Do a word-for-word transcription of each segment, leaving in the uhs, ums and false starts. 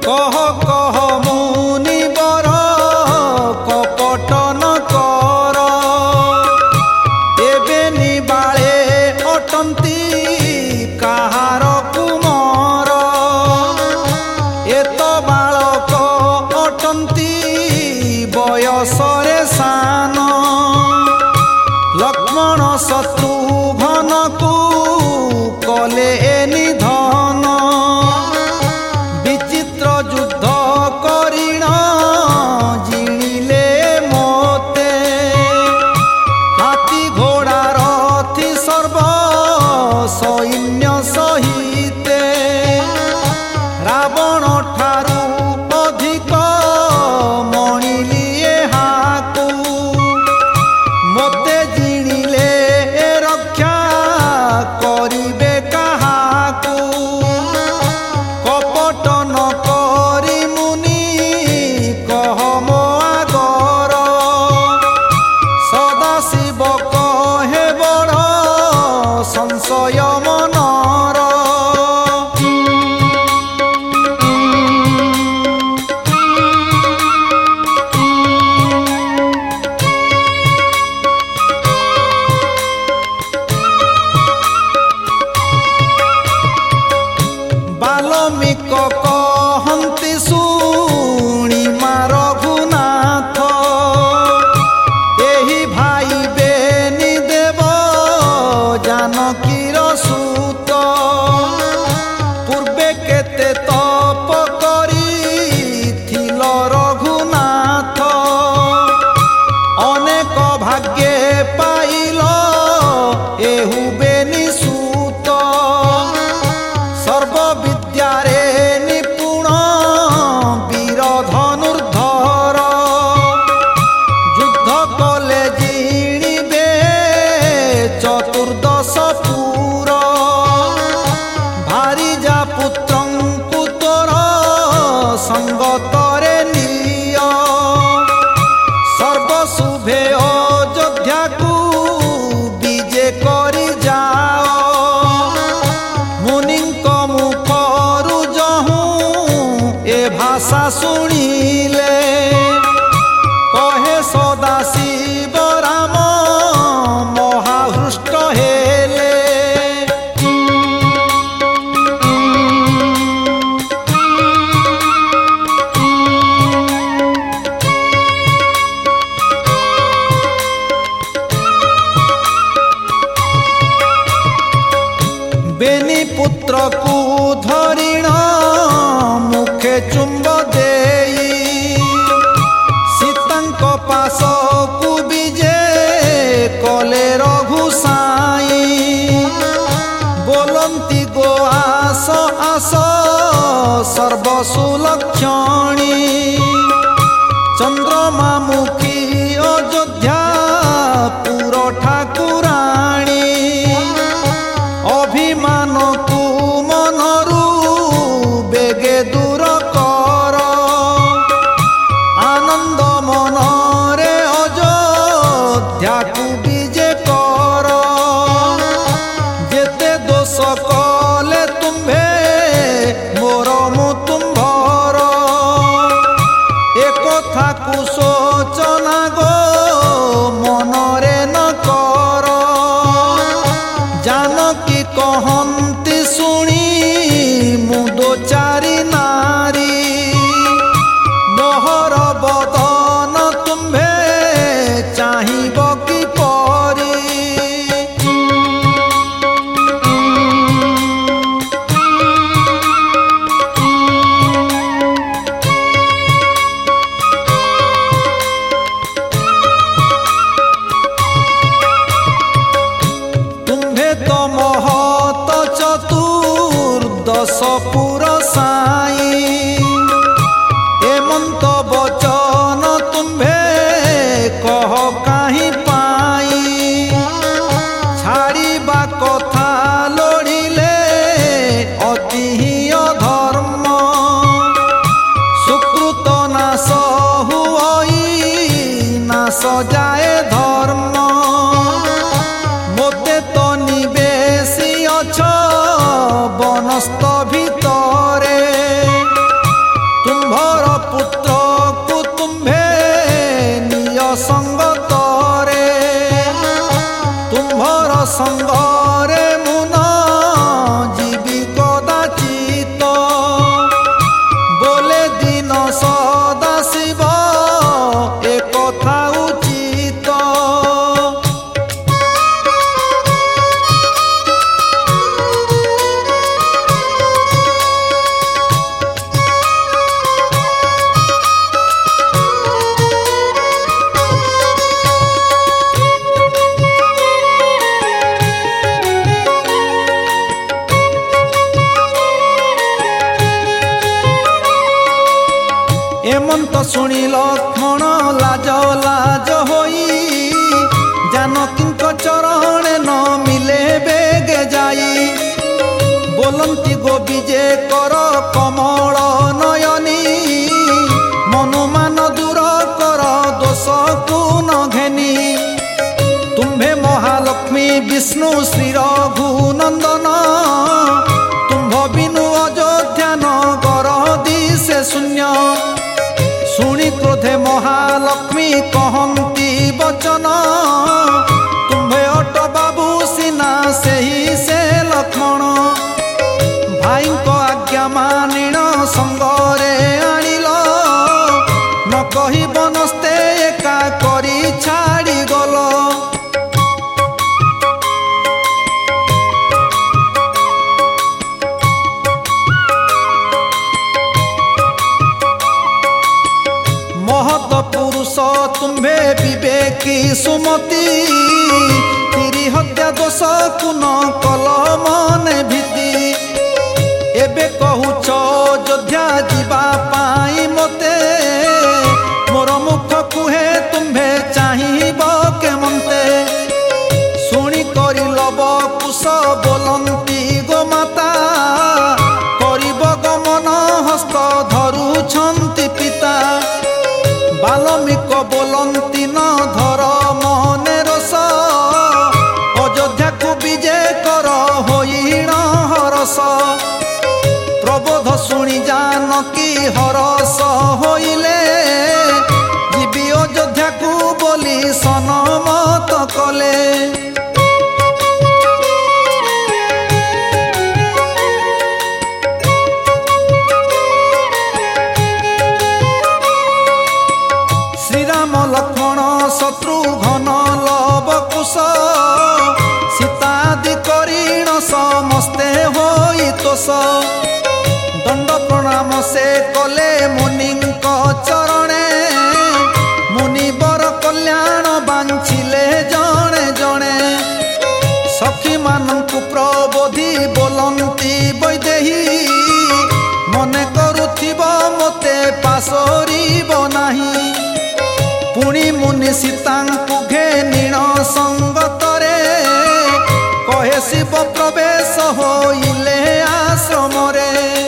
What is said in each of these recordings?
कह कह मुनि बर कपट न कर एबे निबाळे अटंती काहार कुमर एत बालक अटंती बयसरे सान लक्ष्मण शत्रुघ्न को कले निधन विचित्र युद्ध करिण जिणिले मोते हाथी घोड़ा रथी सर्व सैन्य सहिते रावण ठारू अधिक मणिलिए हाकू मोते जिणिले रक्षा करिबे काहाकू कपट न करी मुनि कह मो आगर सदाशिव कहे बड़ संशय मनर बाल्मीक कहन्ति शुणी मा रघुनाथ एही भाई बेनी देव जानकीर सूत पूर्वे केते तप करिथिल रघुनाथ अनेक भाग्ये पाइल एहु बेनी सूत सर्व विद्यारे निपुण वीर धनुर्धर युद्ध कले जिणिबे चतुर्दश पुर भारिजा पुत्रंकु तोर संगतरे निय सर्वशुभे अयोध्या को विजे करि जाओ मुनिंक मुखरु जहूँ ए भाषा शुणिले कहे सदाशिव राम महाहृष्ट हेले बेनी पुत्र को धरिण मुखे चुंब देई सीतांक पास को विजे कले रघु साई बोलंती गो आस आस सर्वसुलक्षणी चंद्रमा मुखी अयोध्या पुर ठाकुराणी अभिमान को मनरु बेगे दूर कर आनंद मनरे अयोध्या को विजे कर जेते दोष कले तुम्भे मोर मु तुम्भर एक कथा को सोचना गो मनरे न कर जानकी कहन्ति शुणी मुदो चारि नारी मोहर बदन तुम्भे चाहिब कि परी तुम्भे तो महत चतुर्दश पुर साई एमंत बचन तुम्भे कह काहि पाई छाड़िबा कथा लोड़िले अति अधर्म सुकृत नाश हुई नाश जाए धर्म मोते तो निवेशी अछ बनस्त भितरे एमंत शुणी लक्ष्मण लाज लाज होई जानकी चरण न मिले बेगे जाई बोलंती गोविजे कर कमल नयनी मनुमान दूर कर दोष को न घेनी तुम्भे महालक्ष्मी विष्णु श्री रघुनंदन तुम्भ बिनु अयोध्या नगर दिशे शून्य शुणी क्रोधे महालक्ष्मी कहती वचन तुम्भे अट बाबू सिना से ही से लक्ष्मण भाई को आज्ञा मानिण संगरे आनिल न कही बनस्ते एका करी छाड़ी गल महत पुरुष तुम्भे विवेकी सुमति तिरी हत्या दोष कुन कल मन भीति एबे कहूच अयोध्या जीवा पाई मते मोर मुख कुहे तुम्भे चाहिब केमंते शुणी करी लव कुश बोलंती गोमाता करिब गमन हस्त धरुछंती पिता बाल्मीक बोलंती न धर मने रस अयोध्या को विजय कर होइण हरस प्रबोध शुणी जानकी हरस होइले जीवी अयोध्या को बोली सनमत कले लक्ष्मण शत्रुघ्न लव कुश सीतादि करीण समस्ते होई तोष दंड प्रणाम से कले मुनि चरणे मुनिवर कल्याण बांछिले जणे जणे सखी मानंकु प्रबोधि बोलंती वैदेही मने करुथिब मते पासरिब नाही पुणी मुनि सीतांकु घेनिण संगतरे कहे शिव प्रवेश होइले आश्रमरे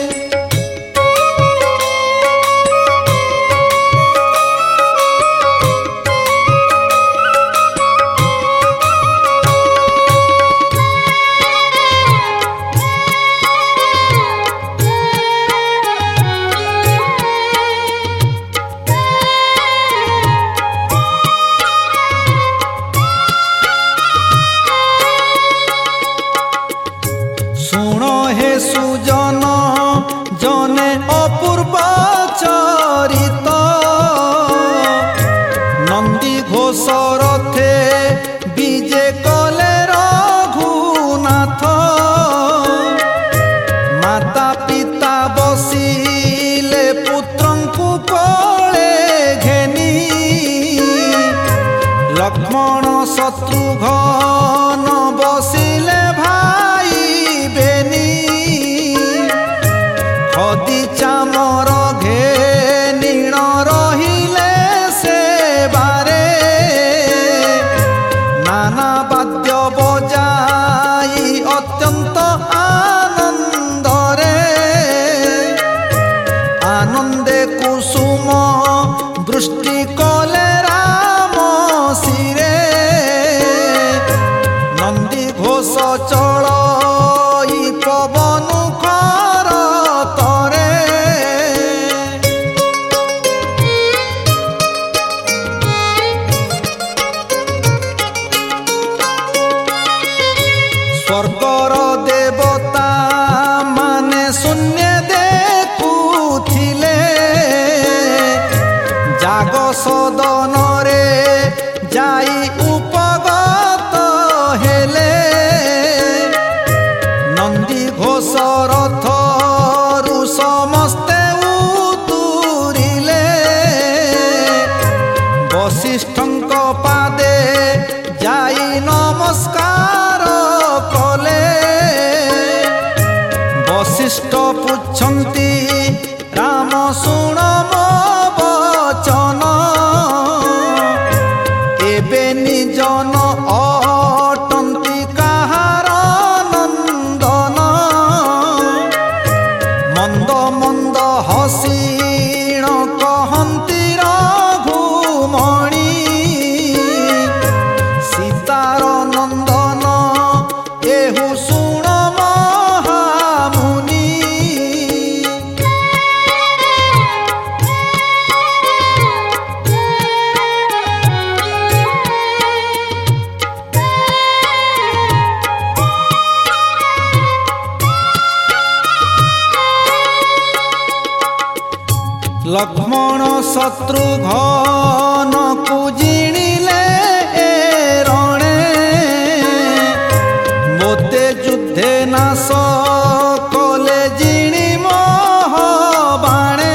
सुजन जने अपूर्व चरित नंदी घोष रथे विजे कले रघुनाथ माता पिता बसिले पुत्रंकु कोले घेनी लक्ष्मण शत्रुघ्न बसिले भाई बेनी खदी चामर घेनिण रहिले से बारे नाना वाद्य बजाई अत्यंत आनंदरे आनंदे कुसुम वृष्टि कले राम शिरे नंदी घोष चढ़ई पवन खर तरे स्वर्गर देवता माने शून्य देखुथिले जाग सदन रे जाई उपगत हेले नंदी घोष रथरु समस्ते उतुरिले वसिष्ठंक पादे जाई नमस्कार कले वसिष्ठ पुछंती राम शुण मो हसीण कहती रघुमणि सीतार नंदन एहु शुण महामुनि। लक्ष्मण शत्रुघ्न को जिणिले रणे मोते युद्धे नाश कले जिणी मोह बाणे।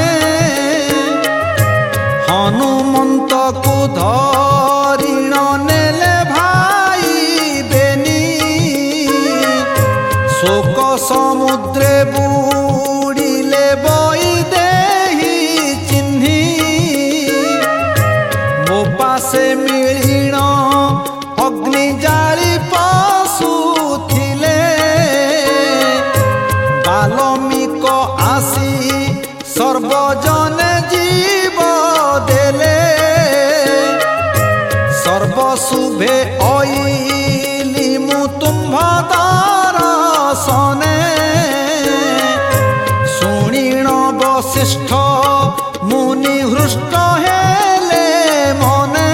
हनुमंत को धरिण नेले भाई बेनी शोक समुद्रे बुड़िले बई से मिलीण अग्नि जाली पशुथिले बाल्मीक आसी सर्वजने जीव देले सर्वशुभे अइली मु तुम्भ दर्शने शुणिण वसिष्ठ मुनि हृष्ट हेले मने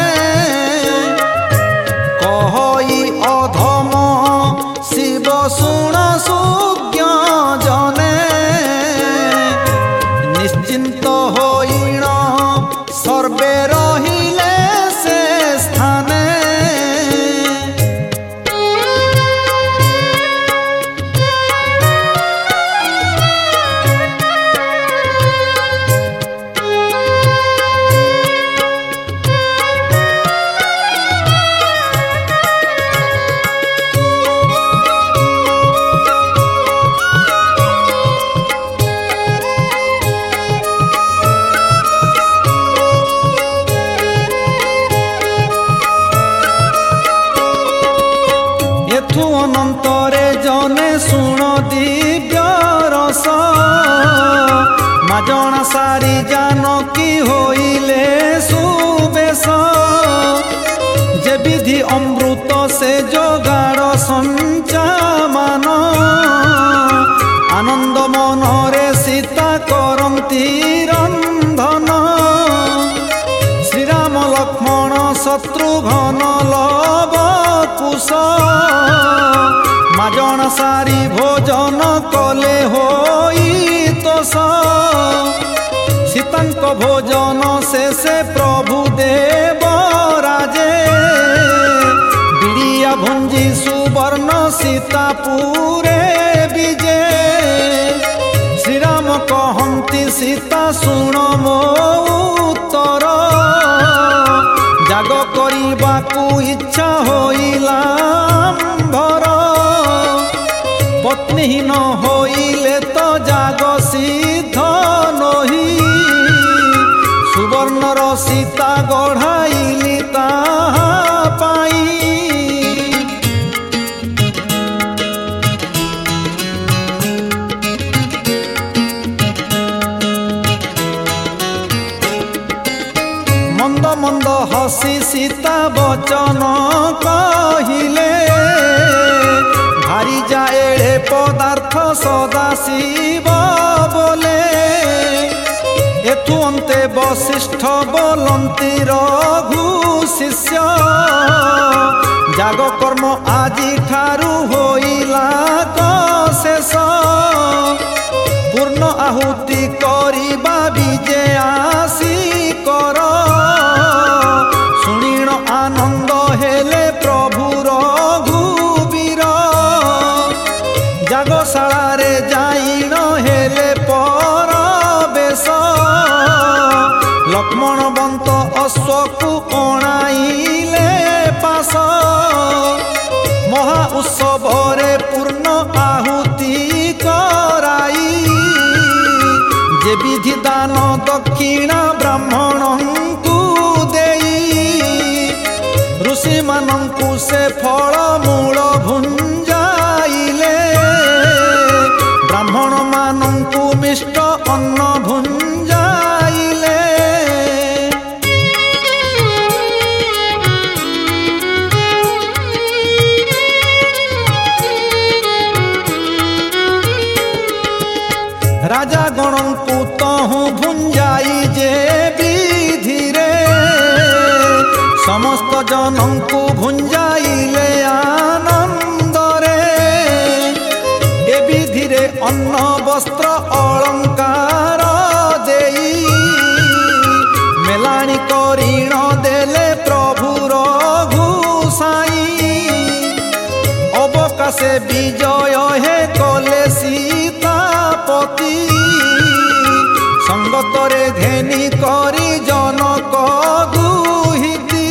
कहई अधम शिव शुण सुज्ञ जने निश्चिंत होइण सर्वे रहिले से स्थाने। अनंतरे जने शुण दिव्य रस माजना सारी जानकी होइले सुबेश। जे विधि अमृत से जोगाड़ संचामान आनंद मनरे सीता करती रंधन। श्रीराम लक्ष्मण शत्रुघ्न लव कुश माजन सारी भोजन कले होई तोष। सीतांक भोजन शेषे प्रभु देव राजे बिड़िया भुंजी सुवर्ण सीतापुरे विजे। श्रीराम कहती सीता शुण मो उत्तर जाग करबाकू इच्छा होइला भर। पत्नीहीन होइले तो जाग सिद्ध नही सुवर्णर सीता गढ़ाइली ताहा पाई। मंद मंद हसी सीता वचन कहिले भारी जाए पदार्थ सदा शिव बोले। एथु अंते वसिष्ठ बोलंती रघु शिष्य जाग कर्म आजी ठारू होइला शेष। पूर्ण आहुति करिबा विजे आसी कर शुणिण आनंद हेले प्रभु रघुवीर। जागशाला रे जाइण हेले परवेश लक्ष्मण बंत अश्वकु अणाइले पास। महा उत्सव रे पूर्ण आहुति कराई जे विधि दान दक्षिणा ब्राह्मण को देई। ऋषि मानंकु से फल मूल भुंजाइले ब्राह्मण मानंकु मिष्ट अन्न भुंज भुंजाई जे विधिरे समस्त जनंकु भुंजाइले आनंदरे ए विधिरे अन्न वस्त्र अलंकार देई मेलाणी करीण देले प्रभुर घुसाई अवकाशे विजय हे कले सीतापति संगतरे घेनी करी जनक गुहिती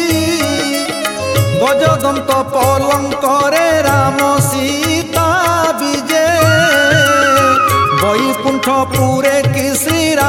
गजदंत पलंकरे राम सीता विजे वैकुंठपुरे कि श्री